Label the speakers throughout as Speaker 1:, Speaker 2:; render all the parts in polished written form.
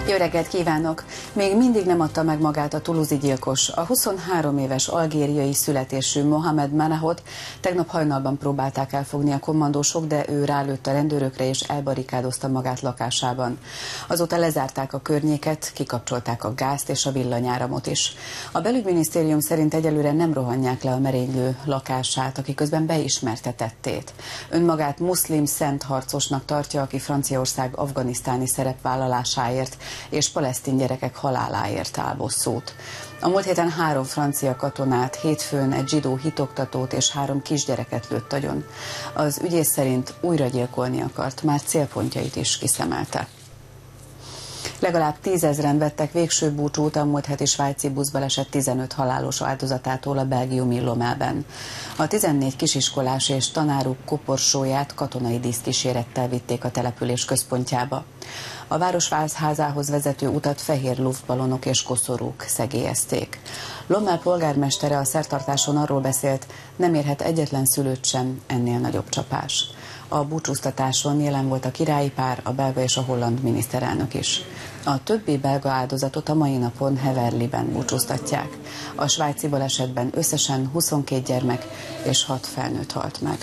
Speaker 1: Jó reggelt kívánok! Még mindig nem adta meg magát a toulouse-i gyilkos. A 23 éves algériai születésű Mohamed Manahot tegnap hajnalban próbálták elfogni a kommandósok, de ő rálőtt a rendőrökre és elbarikádozta magát lakásában. Azóta lezárták a környéket, kikapcsolták a gázt és a villanyáramot is. A belügyminisztérium szerint egyelőre nem rohanják le a merénylő lakását, aki közben beismerte tettét. Önmagát muszlim szent harcosnak tartja, aki Franciaország afganisztáni szerepvállalásáért és palesztin gyerekek haláláért áll bosszút. A múlt héten 3 francia katonát, hétfőn egy zsidó hitoktatót és 3 kisgyereket lőtt agyon. Az ügyész szerint újra gyilkolni akart, már célpontjait is kiszemelte. Legalább 10 000-en vettek végső búcsút a múlt heti svájci buszbaleset 15 halálos áldozatától a belgiumi Lomelben. A 14 kisiskolás és tanáruk koporsóját katonai díszkísérettel vitték a település központjába. A városházához vezető utat fehér luftballonok és koszorúk szegélyezték. Lommel polgármestere a szertartáson arról beszélt, nem érhet egyetlen szülőt sem ennél nagyobb csapás. A búcsúztatáson jelen volt a királyi pár, a belga és a holland miniszterelnök is. A többi belga áldozatot a mai napon Heverlyben búcsúztatják. A svájci balesetben összesen 22 gyermek és 6 felnőtt halt meg.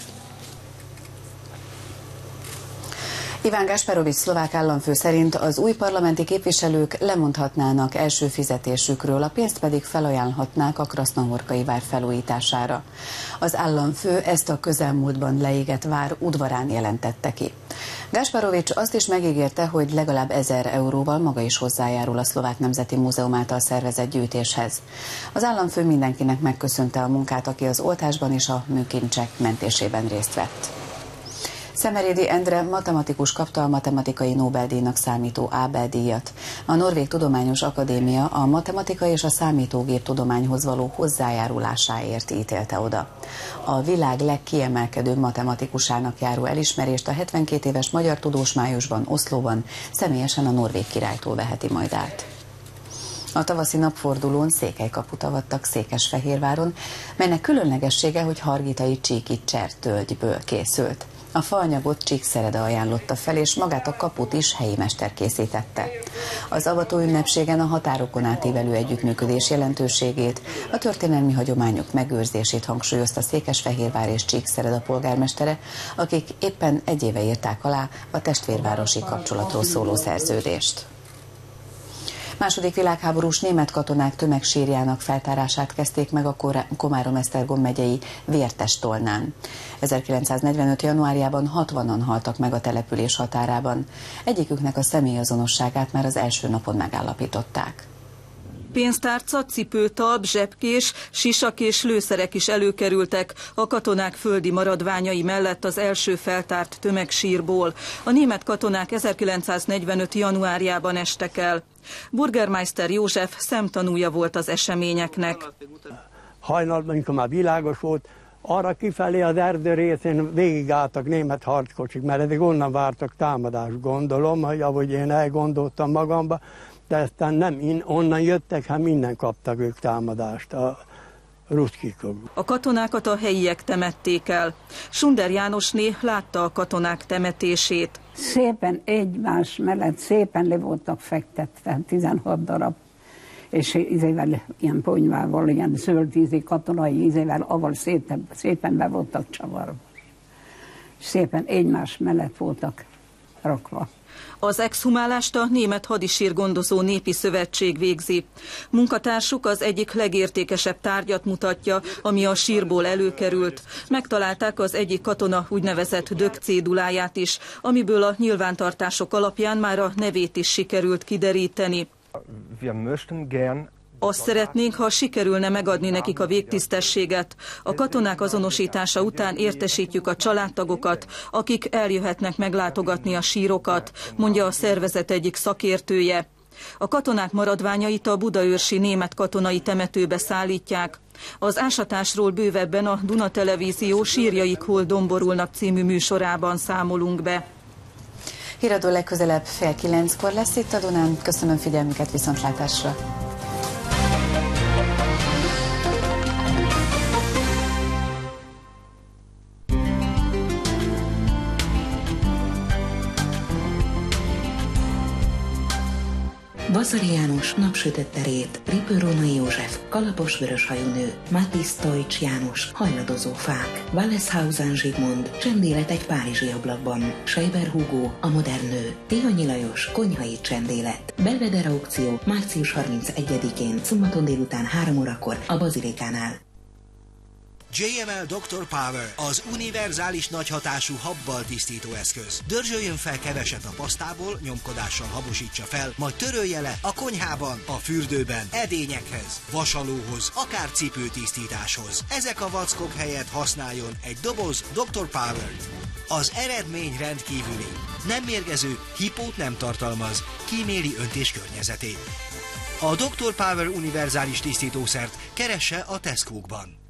Speaker 1: Iván Gašparovič szlovák államfő szerint az új parlamenti képviselők lemondhatnának első fizetésükről, a pénzt pedig felajánlhatnák a Krasznahorkai vár felújítására. Az államfő ezt a közelmúltban leégett vár udvarán jelentette ki. Gašparovič azt is megígérte, hogy legalább 1000 euróval maga is hozzájárul a Szlovák Nemzeti Múzeum által szervezett gyűjtéshez. Az államfő mindenkinek megköszönte a munkát, aki az oltásban és a műkincsek mentésében részt vett. Szemerédi Endre matematikus kapta a matematikai Nobel-díjnak számító Ábel-díjat. A Norvég Tudományos Akadémia a matematika és a számítógép tudományhoz való hozzájárulásáért ítélte oda. A világ legkiemelkedőbb matematikusának járó elismerést a 72 éves magyar tudós májusban Oszlóban személyesen a norvég királytól veheti majd át. A tavaszi napfordulón székelykaput avattak Székesfehérváron, melynek különlegessége, hogy hargitai csíki csertölgyből készült. A faanyagot Csíkszerede ajánlotta fel, és magát a kaput is helyi mester készítette. Az avató ünnepségen a határokon átívelő együttműködés jelentőségét, a történelmi hagyományok megőrzését hangsúlyozta Székesfehérvár és Csíkszereda polgármestere, akik éppen egy éve írták alá a testvérvárosi kapcsolatról szóló szerződést. Második világháborús német katonák tömegsírjának feltárását kezdték meg a Komárom-Esztergom megyei Vértestolnán. 1945. januárjában 60-an haltak meg a település határában. Egyiküknek a személyazonosságát már az első napon megállapították.
Speaker 2: Pénztárca, cipőtalp, zsebkés, sisak és lőszerek is előkerültek a katonák földi maradványai mellett az első feltárt tömegsírból. A német katonák 1945. januárjában estek el. Burgermeister József szemtanúja volt az eseményeknek.
Speaker 3: Hajnalban, amikor már világos volt, arra kifelé az erdő részén végigálltak német harckocsik, mert eddig onnan vártak támadást, gondolom, hogy ahogy én elgondoltam magamba, de aztán nem onnan jöttek, hát minden kaptak ők támadást, a ruszkikok.
Speaker 2: A katonákat a helyiek temették el. Sunder Jánosné látta a katonák temetését.
Speaker 4: Szépen egymás mellett szépen le voltak fektetve, 16 darab, és ízével, ilyen ponyvával, ilyen zöldízi katonai ízével, avval szépen be voltak csavarva. Szépen egymás mellett voltak rakva.
Speaker 2: Az exhumálást a Német Hadisírgondozó Népi Szövetség végzi. Munkatársuk az egyik legértékesebb tárgyat mutatja, ami a sírból előkerült. Megtalálták az egyik katona úgynevezett dögcéduláját is, amiből a nyilvántartások alapján már a nevét is sikerült kideríteni. Azt szeretnénk, ha sikerülne megadni nekik a végtisztességet. A katonák azonosítása után értesítjük a családtagokat, akik eljöhetnek meglátogatni a sírokat, mondja a szervezet egyik szakértője. A katonák maradványait a budaörsi német katonai temetőbe szállítják. Az ásatásról bővebben a Duna Televízió Sírjaik hol domborulnak című műsorában számolunk be.
Speaker 1: Híradó legközelebb 8:30 lesz itt a Dunán. Köszönöm figyelmüket, viszontlátásra!
Speaker 5: Vasari János napsütött terét, Ripő Rónai József, kalapos vöröshajú nő, Mátis Tojcs János, hajladozó fák, Walleshausen Zsigmond, csendélet egy párizsi ablakban, Schreiber Hugo, a modern nő, Tihanyi Lajos, konyhai csendélet, Belvedere aukció március 31-én, szombaton délután 3 órakor a Bazilikánál.
Speaker 6: JML Dr. Power, az univerzális nagyhatású habbal tisztító eszköz. Dörzsöljön fel keveset a pasztából, nyomkodással habosítsa fel, majd törölje le a konyhában, a fürdőben, edényekhez, vasalóhoz, akár cipőtisztításhoz. Ezek a vackok helyett használjon egy doboz Dr. Power-t. Az eredmény rendkívüli. Nem mérgező, hipót nem tartalmaz, kíméli öntés környezetét. A Dr. Power univerzális tisztítószert keresse a Tesco-kban.